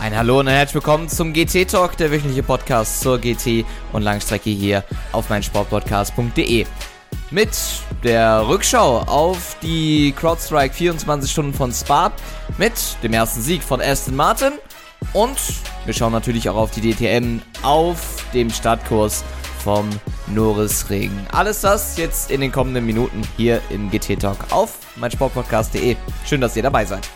Ein Hallo und ein herzlich willkommen zum GT Talk, der wöchentliche Podcast zur GT und Langstrecke hier auf meinsportpodcast.de. Mit der Rückschau auf die CrowdStrike 24 Stunden von Spa, mit dem ersten Sieg von Aston Martin und wir schauen natürlich auch auf die DTM auf dem Startkurs vom Norisring. Alles das jetzt in den kommenden Minuten hier im GT Talk auf meinsportpodcast.de. Schön, dass ihr dabei seid.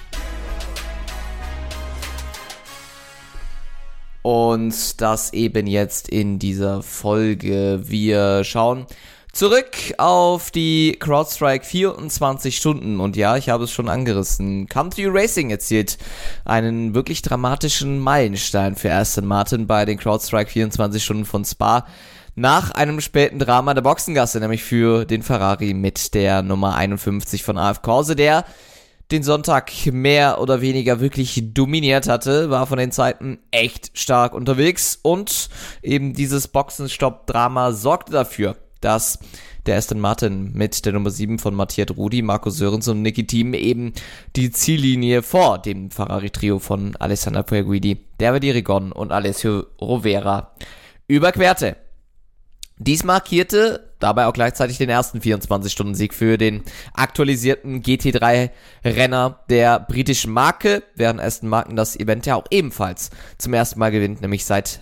Und das eben jetzt in dieser Folge. Wir schauen zurück auf die CrowdStrike 24 Stunden. Und ja, ich habe es schon angerissen. Country Racing erzielt einen wirklich dramatischen Meilenstein für Aston Martin bei den CrowdStrike 24 Stunden von Spa. Nach einem späten Drama der Boxengasse, nämlich für den Ferrari mit der Nummer 51 von AF Corse, der den Sonntag mehr oder weniger wirklich dominiert hatte, war von den Zeiten echt stark unterwegs und eben dieses Boxenstopp-Drama sorgte dafür, dass der Aston Martin mit der Nummer 7 von Mattia Drudi, Marco Sörensen und Niki Thiem eben die Ziellinie vor dem Ferrari-Trio von Alessandro Pierguidi, Davide Rigon und Alessio Rovera überquerte. Dies markierte dabei auch gleichzeitig den ersten 24-Stunden-Sieg für den aktualisierten GT3-Renner der britischen Marke, während Aston Martin das Event ja auch ebenfalls zum ersten Mal gewinnt, nämlich seit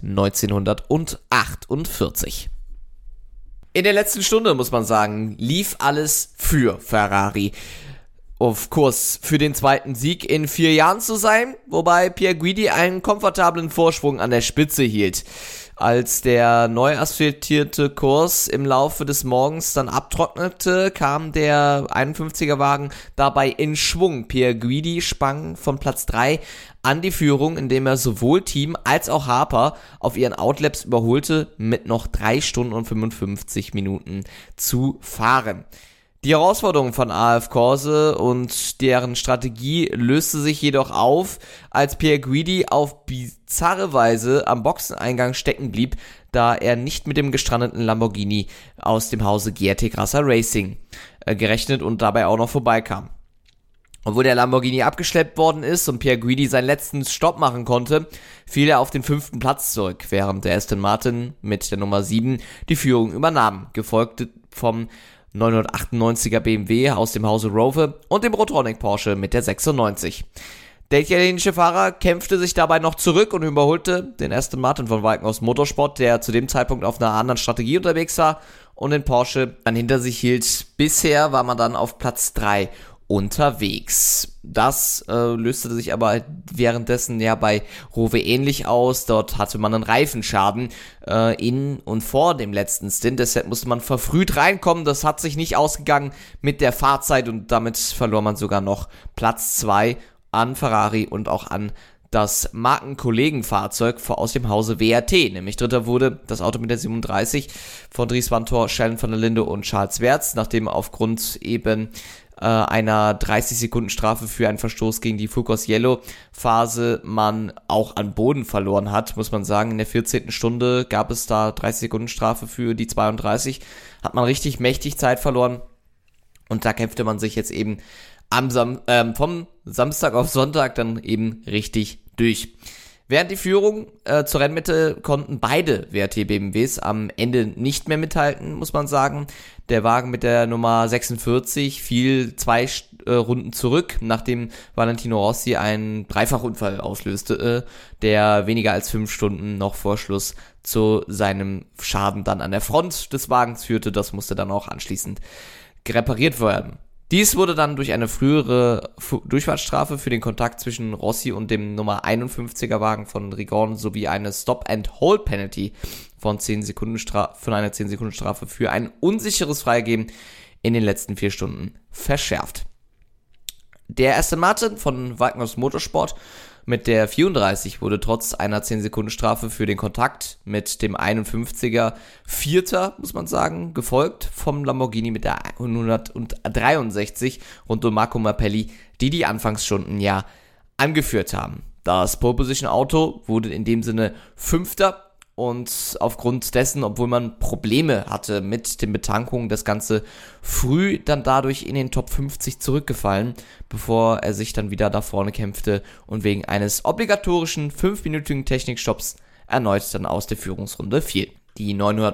1948. In der letzten Stunde, muss man sagen, lief alles für Ferrari. Auf Kurs für den zweiten Sieg in 4 Jahren zu sein, wobei Pierguidi einen komfortablen Vorsprung an der Spitze hielt. Als der neu asphaltierte Kurs im Laufe des Morgens dann abtrocknete, kam der 51er-Wagen dabei in Schwung. Pierguidi sprang von Platz 3 an die Führung, indem er sowohl Thiem als auch Harper auf ihren Outlaps überholte, mit noch 3 Stunden und 55 Minuten zu fahren. Die Herausforderung von AF Corse und deren Strategie löste sich jedoch auf, als Pierguidi auf bizarre Weise am Boxeneingang stecken blieb, da er nicht mit dem gestrandeten Lamborghini aus dem Hause GRT Grasser Racing gerechnet und dabei auch noch vorbeikam. Obwohl der Lamborghini abgeschleppt worden ist und Pierguidi seinen letzten Stopp machen konnte, fiel er auf den 5. Platz zurück, während der Aston Martin mit der Nummer 7 die Führung übernahm, gefolgt vom 998er BMW aus dem Hause Rover und dem Rotronic Porsche mit der 96. Der italienische Fahrer kämpfte sich dabei noch zurück und überholte den Aston Martin von Walkenhorst Motorsport, der zu dem Zeitpunkt auf einer anderen Strategie unterwegs war und den Porsche dann hinter sich hielt. Bisher war man dann auf Platz 3 unterwegs. Das löste sich aber währenddessen ja bei Rowe ähnlich aus. Dort hatte man einen Reifenschaden in und vor dem letzten Stint. Deshalb musste man verfrüht reinkommen. Das hat sich nicht ausgegangen mit der Fahrzeit und damit verlor man sogar noch Platz 2 an Ferrari und auch an das Markenkollegenfahrzeug aus dem Hause WRT. Nämlich dritter wurde das Auto mit der 37 von Dries Vanthoor, Sheldon van der Linde und Charles Werts, nachdem aufgrund eben einer 30-Sekunden-Strafe für einen Verstoß gegen die Focus Yellow-Phase man auch an Boden verloren hat, muss man sagen. In der 14. Stunde gab es da 30-Sekunden-Strafe für die 32. Hat man richtig mächtig Zeit verloren und da kämpfte man sich jetzt eben vom Samstag auf Sonntag dann eben richtig durch. Während die Führung zur Rennmitte konnten beide WRT-BMWs am Ende nicht mehr mithalten, muss man sagen. Der Wagen mit der Nummer 46 fiel 2 Runden zurück, nachdem Valentino Rossi einen Dreifachunfall auslöste, der weniger als 5 Stunden noch vor Schluss zu seinem Schaden dann an der Front des Wagens führte. Das musste dann auch anschließend repariert werden. Dies wurde dann durch eine frühere Durchfahrtsstrafe für den Kontakt zwischen Rossi und dem Nummer 51er Wagen von Rigon sowie eine Stop-and-Hold-Penalty von einer 10-Sekunden-Strafe für ein unsicheres Freigeben in den letzten 4 Stunden verschärft. Der Aston Martin von Walkenhorst Motorsport mit der 34 wurde trotz einer 10-Sekunden-Strafe für den Kontakt mit dem 51er Vierter, muss man sagen, gefolgt vom Lamborghini mit der 163 rund um Marco Mappelli, die Anfangsstunden angeführt haben. Das Pole Position Auto wurde in dem Sinne Fünfter und aufgrund dessen, obwohl man Probleme hatte mit den Betankungen, das Ganze früh dann dadurch in den Top 50 zurückgefallen, bevor er sich dann wieder da vorne kämpfte und wegen eines obligatorischen 5-minütigen Technikstopps erneut dann aus der Führungsrunde fiel. Die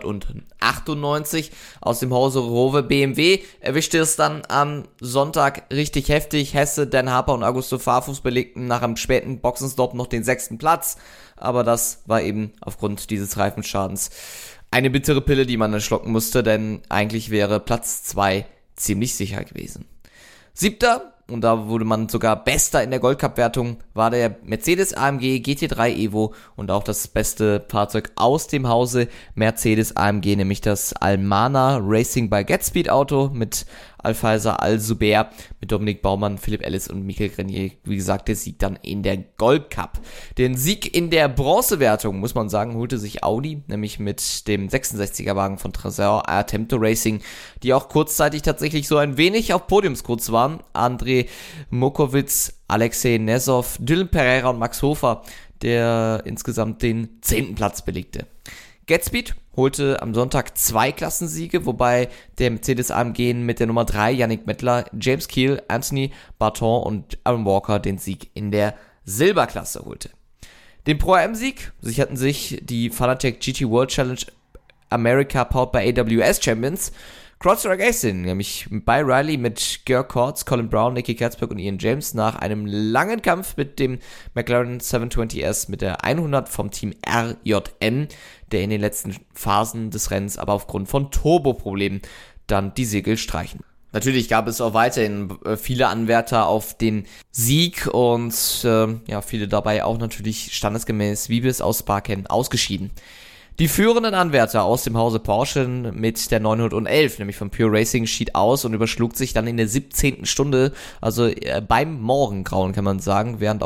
998 aus dem Hause Rowe BMW erwischte es dann am Sonntag richtig heftig. Hesse, Dan Harper und Augusto Farfus belegten nach einem späten Boxenstopp noch den 6. Platz. Aber das war eben aufgrund dieses Reifenschadens eine bittere Pille, die man dann schlucken musste, denn eigentlich wäre Platz 2 ziemlich sicher gewesen. 7. und da wurde man sogar Bester in der Goldcup-Wertung, war der Mercedes AMG GT3 Evo und auch das beste Fahrzeug aus dem Hause Mercedes AMG, nämlich das Almana Racing by Getspeed Auto mit Alfaiza Al-Zubair, mit Dominik Baumann, Philipp Ellis und Michael Grenier. Wie gesagt, der Sieg dann in der Goldcup. Den Sieg in der Bronzewertung, muss man sagen, holte sich Audi, nämlich mit dem 66er-Wagen von Trésor Artemto Racing, die auch kurzzeitig tatsächlich so ein wenig auf Podiumskurs waren. André Mokowitz, Alexei Nesov, Dylan Pereira und Max Hofer, der insgesamt den 10. Platz belegte. Getspeed holte am Sonntag 2 Klassensiege, wobei der Mercedes AMG mit der Nummer 3 Yannick Mettler, James Keel, Anthony Barton und Aaron Walker den Sieg in der Silberklasse holte. Den Pro-AM-Sieg sicherten sich die Fanatec GT World Challenge America powered by AWS Champions Crowdstrike Racing, nämlich bei Riley mit Georg Kortz, Colin Brown, Nicky Katzberg und Ian James nach einem langen Kampf mit dem McLaren 720S mit der 100 vom Team RJM, der in den letzten Phasen des Rennens aber aufgrund von Turboproblemen dann die Segel streichen. Natürlich gab es auch weiterhin viele Anwärter auf den Sieg und viele dabei auch natürlich standesgemäß, wie wir es aus Spa kennen, ausgeschieden. Die führenden Anwärter aus dem Hause Porsche mit der 911, nämlich von Pure Racing, schied aus und überschlug sich dann in der 17. Stunde, also beim Morgengrauen kann man sagen, während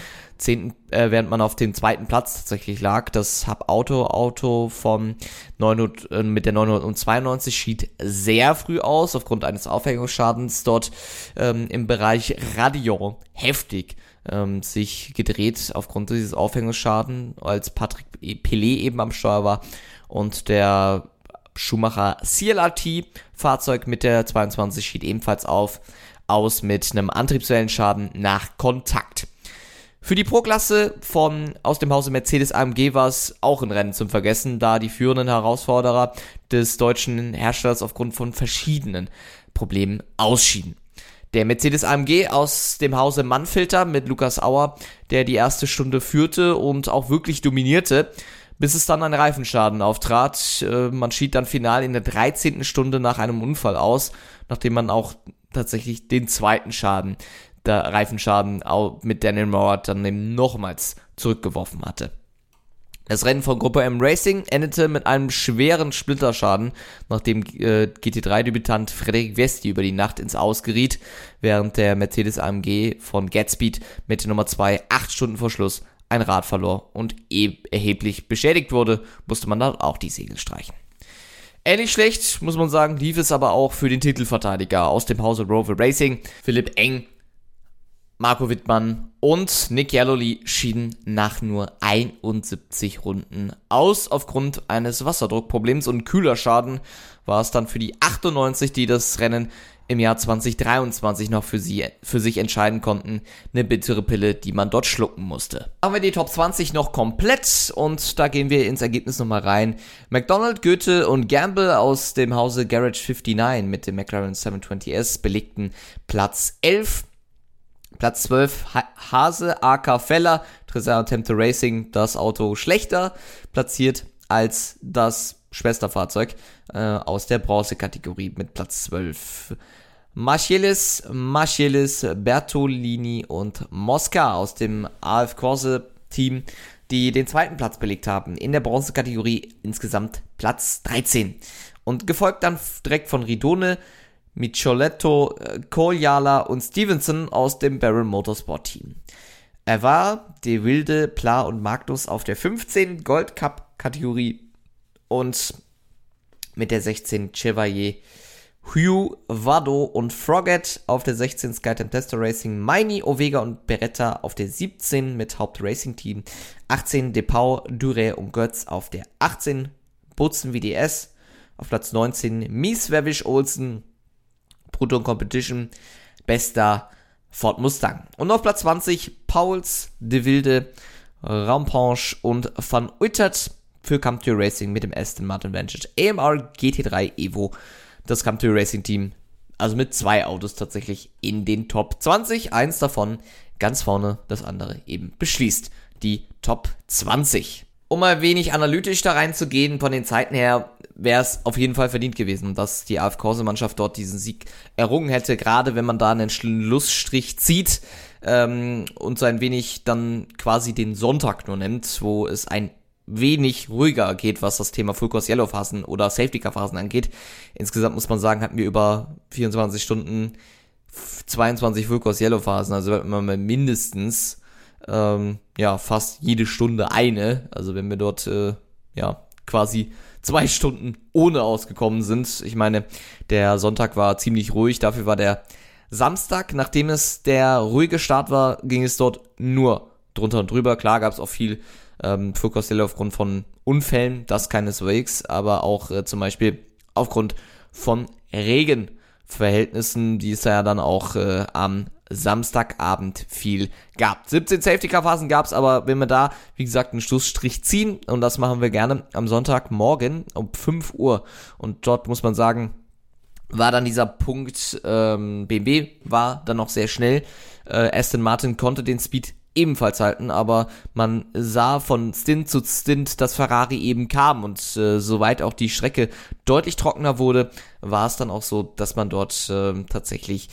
man auf dem 2. Platz tatsächlich lag. Das Hub-Auto vom mit der 992 schied sehr früh aus, aufgrund eines Aufhängungsschadens dort im Bereich Radion heftig sich gedreht aufgrund dieses Aufhängungsschadens, als Patrick Pelé eben am Steuer war und der Schumacher CLRT Fahrzeug mit der 22 schied ebenfalls aus mit einem Antriebswellenschaden nach Kontakt. Für die Pro-Klasse aus dem Hause Mercedes AMG war es auch ein Rennen zum Vergessen, da die führenden Herausforderer des deutschen Herstellers aufgrund von verschiedenen Problemen ausschieden. Der Mercedes AMG aus dem Hause Mannfilter mit Lukas Auer, der die erste Stunde führte und auch wirklich dominierte, bis es dann ein Reifenschaden auftrat. Man schied dann final in der 13. Stunde nach einem Unfall aus, nachdem man auch tatsächlich den zweiten Reifenschaden mit Daniel Maurer dann eben nochmals zurückgeworfen hatte. Das Rennen von Gruppe M Racing endete mit einem schweren Splitterschaden, nachdem GT3-Debütant Frederik Vesti über die Nacht ins Aus geriet, während der Mercedes AMG von Getspeed mit der Nummer 2 8 Stunden vor Schluss ein Rad verlor und erheblich beschädigt wurde, musste man dann auch die Segel streichen. Ähnlich schlecht, muss man sagen, lief es aber auch für den Titelverteidiger aus dem Hause Rover Racing. Philipp Eng, Marco Wittmann und Nick Yalowitz schieden nach nur 71 Runden aus. Aufgrund eines Wasserdruckproblems und Kühlerschaden war es dann für die 98, die das Rennen im Jahr 2023 noch für sich entscheiden konnten, eine bittere Pille, die man dort schlucken musste. Machen wir die Top 20 noch komplett und da gehen wir ins Ergebnis nochmal rein. McDonald, Goethe und Gamble aus dem Hause Garage 59 mit dem McLaren 720S belegten Platz 11. Platz 12 Hase, AK Feller, Trésor Artemto Racing, das Auto schlechter platziert als das Schwesterfahrzeug aus der Bronze-Kategorie mit Platz 12. Marcellus, Bertolini und Mosca aus dem AF Corse Team, die den 2. Platz belegt haben, in der Bronze-Kategorie insgesamt Platz 13. Und gefolgt dann direkt von Ridone, Micheletto, Koljala und Stevenson aus dem Baron Motorsport Team. Er war De Wilde, Pla und Magnus auf der 15 Gold Cup Kategorie und mit der 16 Chevalier Hugh, Vado und Frogget auf der 16 Sky Tempesta Racing, Maini, Ovega und Beretta auf der 17 mit Haupt-Racing-Team, 18 Depau, Dure und Götz auf der 18, Bozen WDS auf Platz 19, Mies, Werwisch, Olsen, Brutto Competition, bester Ford Mustang. Und auf Platz 20 Pauls, De Wilde, Rampanche und Van Uitert für Camptour Racing mit dem Aston Martin Vantage AMR GT3 Evo. Das Camptour Racing Team, also mit 2 Autos tatsächlich in den Top 20. Eins davon ganz vorne, das andere eben beschließt die Top 20. Um mal wenig analytisch da reinzugehen, von den Zeiten her wäre es auf jeden Fall verdient gewesen, dass die AF Corse-Mannschaft dort diesen Sieg errungen hätte, gerade wenn man da einen Schlussstrich zieht und so ein wenig dann quasi den Sonntag nur nimmt, wo es ein wenig ruhiger geht, was das Thema Full Course Yellow Phasen oder Safety Car Phasen angeht. Insgesamt muss man sagen, hatten wir über 24 Stunden 22 Full Course Yellow Phasen, also wenn man mindestens fast jede Stunde eine, also wenn wir dort quasi 2 Stunden ohne ausgekommen sind. Ich meine, der Sonntag war ziemlich ruhig, dafür war der Samstag, nachdem es der ruhige Start war, ging es dort nur drunter und drüber. Klar gab es auch viel Full Course Yellow aufgrund von Unfällen, das keineswegs, aber auch zum Beispiel aufgrund von Regenverhältnissen, die es ja dann auch am Samstagabend viel gab. 17 Safety-Car-Phasen gab es, aber wenn wir da, wie gesagt, einen Schlussstrich ziehen, und das machen wir gerne am Sonntagmorgen um 5 Uhr, und dort muss man sagen, war dann dieser Punkt, BMW war dann noch sehr schnell, Aston Martin konnte den Speed ebenfalls halten, aber man sah von Stint zu Stint, dass Ferrari eben kam, und soweit auch die Strecke deutlich trockener wurde, war es dann auch so, dass man dort tatsächlich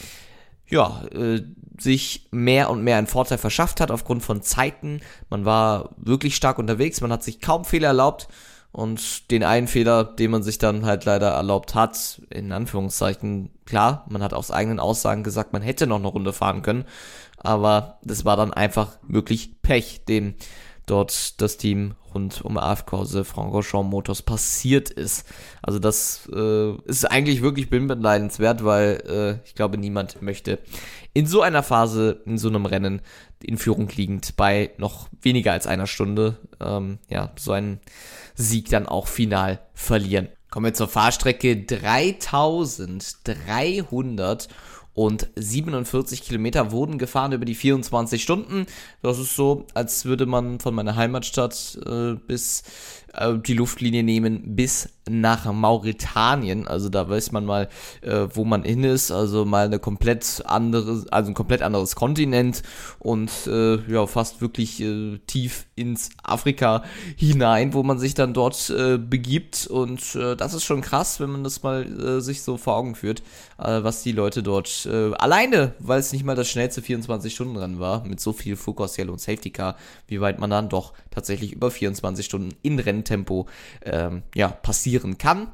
sich mehr und mehr einen Vorteil verschafft hat aufgrund von Zeiten. Man war wirklich stark unterwegs, man hat sich kaum Fehler erlaubt, und den einen Fehler, den man sich dann halt leider erlaubt hat, in Anführungszeichen, klar, man hat aus eigenen Aussagen gesagt, man hätte noch eine Runde fahren können, aber das war dann einfach wirklich Pech, dem dort das Team rund um AF Corse Francorchamps Motors passiert ist. Also das ist eigentlich wirklich beneidenswert, weil ich glaube, niemand möchte in so einer Phase, in so einem Rennen in Führung liegend bei noch weniger als einer Stunde so einen Sieg dann auch final verlieren. Kommen wir zur Fahrstrecke. 3347 Kilometer wurden gefahren über die 24 Stunden. Das ist so, als würde man von meiner Heimatstadt bis die Luftlinie nehmen bis nach Mauretanien. Also da weiß man mal, wo man hin ist. Also mal ein komplett anderes Kontinent, und fast wirklich tief ins Afrika hinein, wo man sich dann dort begibt. Und das ist schon krass, wenn man das mal sich so vor Augen führt, was die Leute dort alleine, weil es nicht mal das schnellste 24-Stunden-Rennen war, mit so viel Full Course Yellow und Safety Car, wie weit man dann doch tatsächlich über 24 Stunden in Renntempo passieren kann.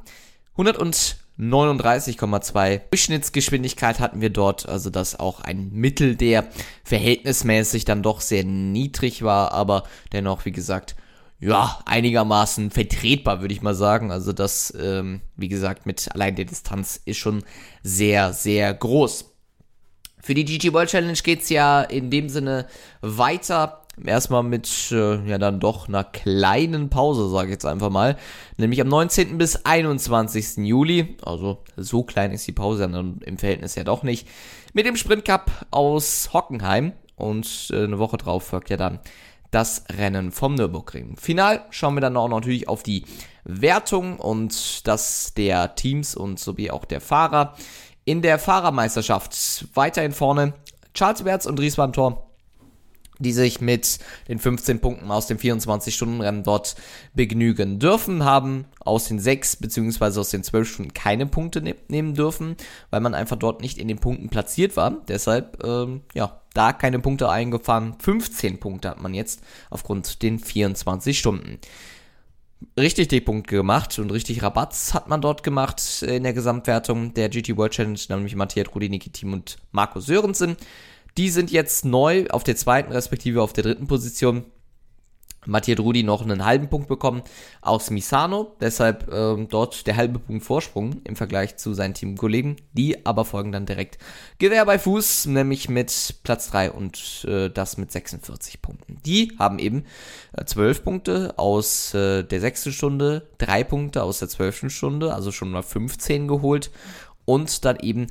139,2 Durchschnittsgeschwindigkeit hatten wir dort, also das auch ein Mittel, der verhältnismäßig dann doch sehr niedrig war, aber dennoch, wie gesagt, einigermaßen vertretbar, würde ich mal sagen. Also das, wie gesagt, mit allein der Distanz ist schon sehr, sehr groß. Für die GT World Challenge geht's ja in dem Sinne weiter. Erstmal mit, dann doch einer kleinen Pause, sage ich jetzt einfach mal. Nämlich am 19. bis 21. Juli. Also so klein ist die Pause dann im Verhältnis ja doch nicht. Mit dem Sprint Cup aus Hockenheim. Und eine Woche drauf folgt ja dann das Rennen vom Nürburgring. Final schauen wir dann auch natürlich auf die Wertung und das der Teams und sowie auch der Fahrer. In der Fahrermeisterschaft weiterhin vorne Charles Berz und Dries van Thor, die sich mit den 15 Punkten aus dem 24-Stunden-Rennen dort begnügen dürfen, haben aus den 6 bzw. aus den 12 Stunden keine Punkte nehmen dürfen, weil man einfach dort nicht in den Punkten platziert war. Deshalb, da keine Punkte eingefahren. 15 Punkte hat man jetzt aufgrund den 24 Stunden. Richtig die Punkte gemacht und richtig Rabatz hat man dort gemacht in der Gesamtwertung der GT World Challenge, nämlich Matthias Rudiniki Team und Marco Sörensen. Die sind jetzt neu auf der 2. respektive auf der 3. Position. Mattia Drudi noch einen halben Punkt bekommen aus Misano, deshalb dort der halbe Punkt Vorsprung im Vergleich zu seinen Teamkollegen. Die aber folgen dann direkt Gewehr bei Fuß, nämlich mit Platz 3 und das mit 46 Punkten. Die haben eben 12 Punkte aus der 6. Stunde, 3 Punkte aus der 12. Stunde, also schon mal 15 geholt und dann eben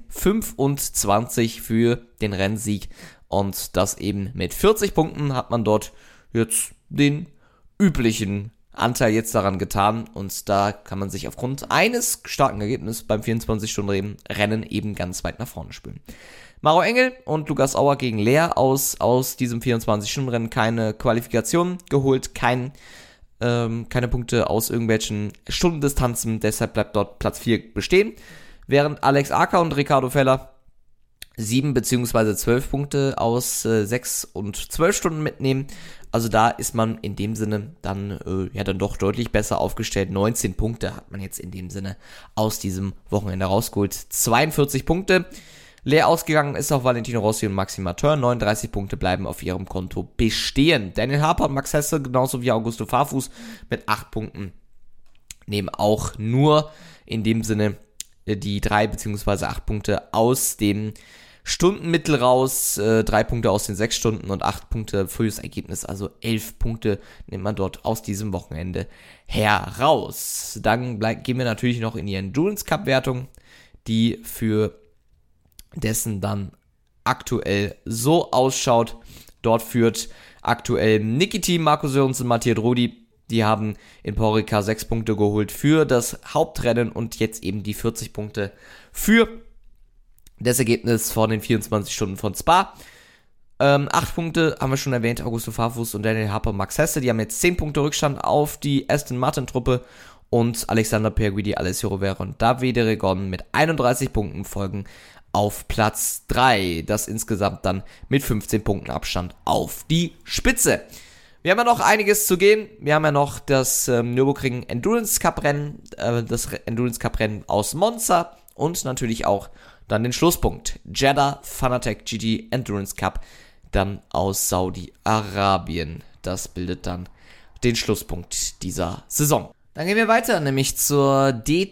25 für den Rennsieg und das eben mit 40 Punkten hat man dort jetzt den üblichen Anteil jetzt daran getan und da kann man sich aufgrund eines starken Ergebnisses beim 24-Stunden-Rennen eben ganz weit nach vorne spielen. Maro Engel und Lukas Auer gegen Leer aus diesem 24-Stunden-Rennen keine Qualifikation geholt, keine Punkte aus irgendwelchen Stundendistanzen, deshalb bleibt dort Platz 4 bestehen, während Alex Acker und Ricardo Feller 7 bzw. 12 Punkte aus 6 und 12 Stunden mitnehmen. Also da ist man in dem Sinne dann doch deutlich besser aufgestellt. 19 Punkte hat man jetzt in dem Sinne aus diesem Wochenende rausgeholt. 42 Punkte. Leer ausgegangen ist auch Valentino Rossi und Maxime Martin. 39 Punkte bleiben auf ihrem Konto bestehen. Daniel Harper und Max Hesse, genauso wie Augusto Farfus mit 8 Punkten, nehmen auch nur in dem Sinne die 3 bzw. 8 Punkte aus dem Stundenmittel raus, 3 Punkte aus den 6 Stunden und 8 Punkte frühes Ergebnis, also 11 Punkte nimmt man dort aus diesem Wochenende heraus. Dann gehen wir natürlich noch in die Endurance Cup Wertung, die für dessen dann aktuell so ausschaut. Dort führt aktuell Niki Team, Marco Sörensen und Mattia Drudi. Die haben in Porica 6 Punkte geholt für das Hauptrennen und jetzt eben die 40 Punkte für das Ergebnis von den 24 Stunden von Spa. 8 Punkte haben wir schon erwähnt, Augusto Farfus und Daniel Harper und Max Hesse. Die haben jetzt 10 Punkte Rückstand auf die Aston Martin Truppe und Alexander Pierguidi, Alessio Rovera und Davide Regon mit 31 Punkten folgen auf Platz 3. Das insgesamt dann mit 15 Punkten Abstand auf die Spitze. Wir haben ja noch einiges zu gehen. Wir haben ja noch das Nürburgring Endurance Cup Rennen, das Endurance Cup Rennen aus Monza und natürlich auch dann den Schlusspunkt. Jeddah Fanatec GT Endurance Cup, dann aus Saudi-Arabien. Das bildet dann den Schlusspunkt dieser Saison. Dann gehen wir weiter, nämlich zur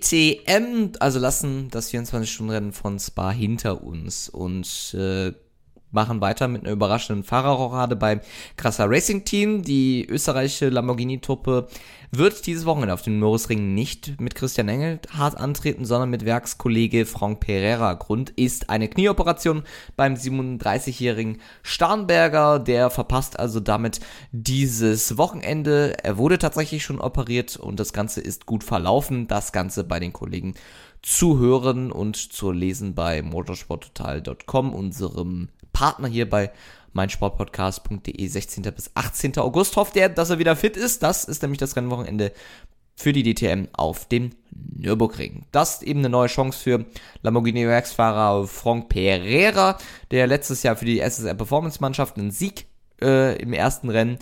DTM, also lassen das 24-Stunden-Rennen von Spa hinter uns und machen weiter mit einer überraschenden Fahrerrochade beim Grasser Racing Team. Die österreichische Lamborghini-Truppe wird dieses Wochenende auf dem Nürburgring nicht mit Christian Engelhardt antreten, sondern mit Werkskollege Franck Pereira. Grund ist eine Knieoperation beim 37-jährigen Starnberger. Der verpasst also damit dieses Wochenende. Er wurde tatsächlich schon operiert und das Ganze ist gut verlaufen. Das Ganze bei den Kollegen zu hören und zu lesen bei motorsporttotal.com, unserem Partner hier bei meinsportpodcast.de. 16. bis 18. August hofft er, dass er wieder fit ist. Das ist nämlich das Rennwochenende für die DTM auf dem Nürburgring. Das ist eben eine neue Chance für Lamborghini-Werksfahrer Franck Pereira, der letztes Jahr für die SSR Performance Mannschaft einen Sieg im ersten Rennen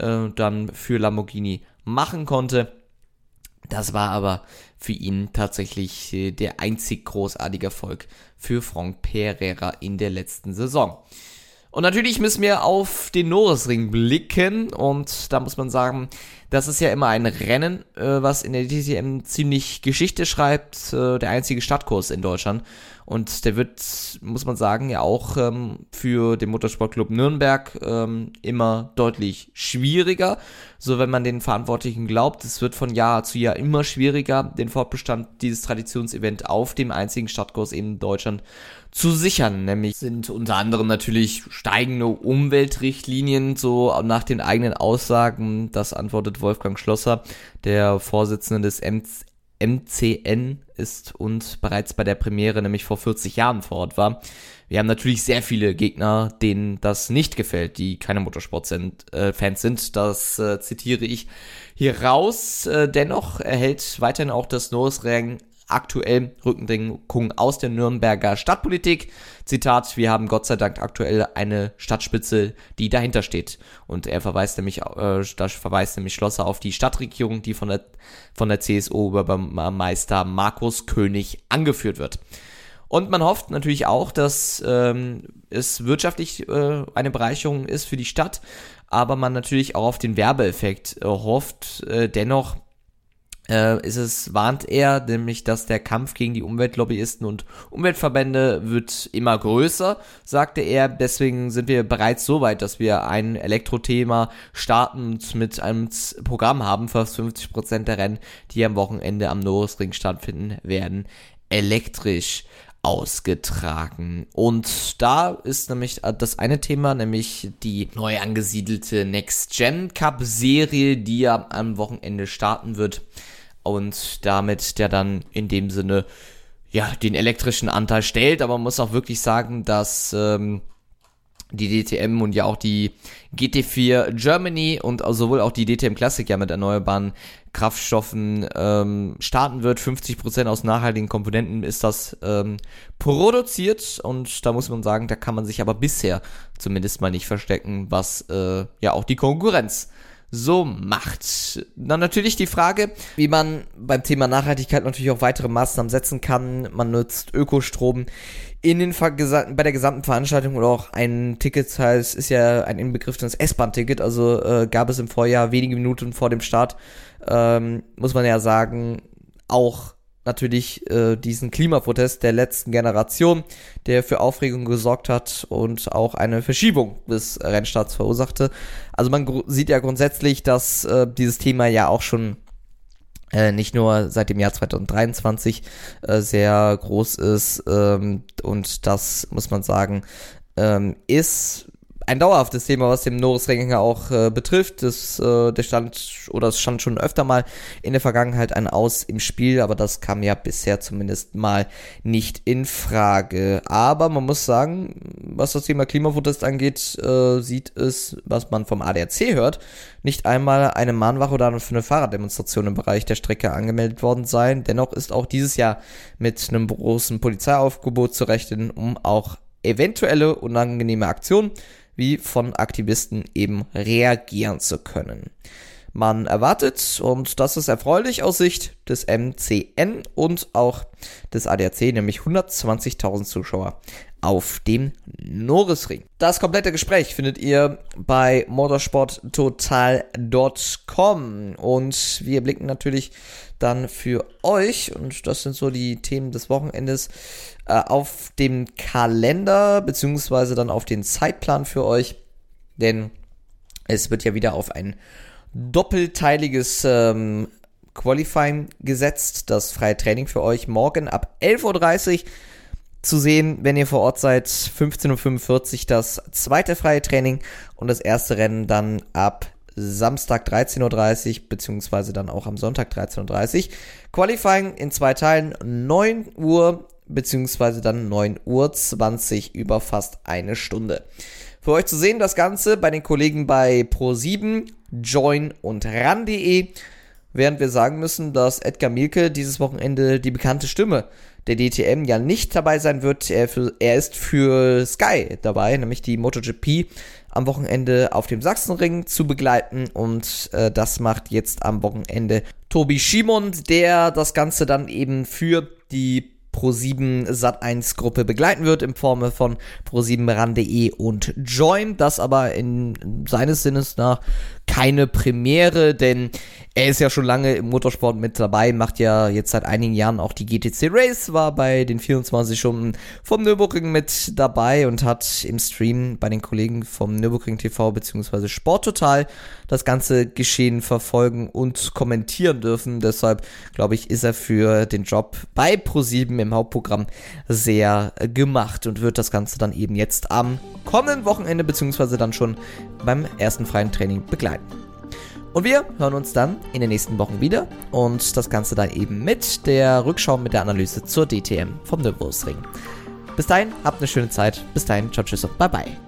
dann für Lamborghini machen konnte. Das war aber für ihn tatsächlich der einzig großartige Erfolg für Franck Pereira in der letzten Saison. Und natürlich müssen wir auf den Nürburgring blicken und da muss man sagen, das ist ja immer ein Rennen, was in der DTM ziemlich Geschichte schreibt, der einzige Stadtkurs in Deutschland und der wird, muss man sagen, ja auch für den Motorsportclub Nürnberg immer deutlich schwieriger, so wenn man den Verantwortlichen glaubt, es wird von Jahr zu Jahr immer schwieriger, den Fortbestand dieses Traditionsevent auf dem einzigen Stadtkurs in Deutschland zu sichern, nämlich sind unter anderem natürlich steigende Umweltrichtlinien, so nach den eigenen Aussagen, das antwortet Wolfgang Schlosser, der Vorsitzende des MCN ist und bereits bei der Premiere, nämlich vor 40 Jahren vor Ort war. Wir haben natürlich sehr viele Gegner, denen das nicht gefällt, die keine Motorsport-Fans sind. Das zitiere ich hier raus. Dennoch erhält weiterhin auch das Nürburgring aktuell Rückendeckung aus der Nürnberger Stadtpolitik. Zitat, wir haben Gott sei Dank aktuell eine Stadtspitze, die dahinter steht. Und er verweist nämlich Schlosser auf die Stadtregierung, die von der CSU über Meister Markus König angeführt wird. Und man hofft natürlich auch, dass es wirtschaftlich eine Bereicherung ist für die Stadt, aber man natürlich auch auf den Werbeeffekt hofft. Dennoch warnt er, nämlich, dass der Kampf gegen die Umweltlobbyisten und Umweltverbände wird immer größer, sagte er. Deswegen sind wir bereits so weit, dass wir ein Elektrothema starten und mit einem Programm haben, fast 50% der Rennen, die am Wochenende am Nürburgring stattfinden, werden elektrisch ausgetragen. Und da ist nämlich das eine Thema, nämlich die neu angesiedelte Next Gen Cup Serie, die ja am Wochenende starten wird und damit der dann in dem Sinne ja den elektrischen Anteil stellt. Aber man muss auch wirklich sagen, dass die DTM und ja auch die GT4 Germany und sowohl auch die DTM Classic ja mit erneuerbaren Kraftstoffen starten wird. 50% aus nachhaltigen Komponenten ist das produziert, und da muss man sagen, da kann man sich aber bisher zumindest mal nicht verstecken, was ja auch die Konkurrenz so macht. Dann natürlich die Frage, wie man beim Thema Nachhaltigkeit natürlich auch weitere Maßnahmen setzen kann. Man nutzt Ökostrom bei der gesamten Veranstaltung oder auch ein Ticket, das heißt, ist ja ein inbegriffenes S-Bahn-Ticket, also gab es im Vorjahr wenige Minuten vor dem Start, muss man ja sagen, auch natürlich diesen Klimaprotest der letzten Generation, der für Aufregung gesorgt hat und auch eine Verschiebung des Rennstarts verursachte. Also man sieht ja grundsätzlich, dass dieses Thema ja auch schon nicht nur seit dem Jahr 2023 sehr groß ist, und das, muss man sagen, ist ein dauerhaftes Thema, was den Nürburgring auch betrifft. Es stand schon öfter mal in der Vergangenheit ein Aus im Spiel, aber das kam ja bisher zumindest mal nicht in Frage. Aber man muss sagen, was das Thema Klimaprotest angeht, sieht es, was man vom ADAC hört, nicht einmal eine Mahnwache oder eine Fahrraddemonstration im Bereich der Strecke angemeldet worden sein. Dennoch ist auch dieses Jahr mit einem großen Polizeiaufgebot zu rechnen, um auch eventuelle unangenehme Aktionen wie von Aktivisten eben reagieren zu können. Man erwartet, und das ist erfreulich aus Sicht des MCN und auch des ADAC, nämlich 120.000 Zuschauer auf dem Nürburgring. Das komplette Gespräch findet ihr bei motorsporttotal.com, und wir blicken natürlich dann für euch, und das sind so die Themen des Wochenendes, auf dem Kalender beziehungsweise dann auf den Zeitplan für euch, denn es wird ja wieder auf ein doppelteiliges Qualifying gesetzt, das freie Training für euch morgen ab 11.30 Uhr zu sehen, wenn ihr vor Ort seid. 15.45 Uhr das zweite freie Training und das erste Rennen dann ab Samstag 13.30 Uhr, beziehungsweise dann auch am Sonntag 13.30 Uhr. Qualifying in 2 Teilen, 9 Uhr beziehungsweise dann 9.20 Uhr über fast eine Stunde. Für euch zu sehen das Ganze bei den Kollegen bei Pro7, Join und RAN.de, während wir sagen müssen, dass Edgar Mielke dieses Wochenende die bekannte Stimme der DTM ja nicht dabei sein wird. Er ist für Sky dabei, nämlich die MotoGP am Wochenende auf dem Sachsenring zu begleiten, und das macht jetzt am Wochenende Tobi Schimon, der das Ganze dann eben für die Pro7 Sat1 Gruppe begleiten wird in Form von Pro7 RAN.de und Join. Das aber in seines Sinnes nach keine Premiere, denn er ist ja schon lange im Motorsport mit dabei, macht ja jetzt seit einigen Jahren auch die GTC Race, war bei den 24 Stunden vom Nürburgring mit dabei und hat im Stream bei den Kollegen vom Nürburgring TV bzw. Sporttotal das ganze Geschehen verfolgen und kommentieren dürfen. Deshalb, glaube ich, ist er für den Job bei Pro7 im Hauptprogramm sehr gemacht und wird das Ganze dann eben jetzt am kommenden Wochenende bzw. dann schon beim ersten freien Training begleiten. Und wir hören uns dann in den nächsten Wochen wieder und das Ganze dann eben mit der Rückschau, mit der Analyse zur DTM vom Nürburgring. Bis dahin, habt eine schöne Zeit. Bis dahin, ciao, tschüss und bye bye.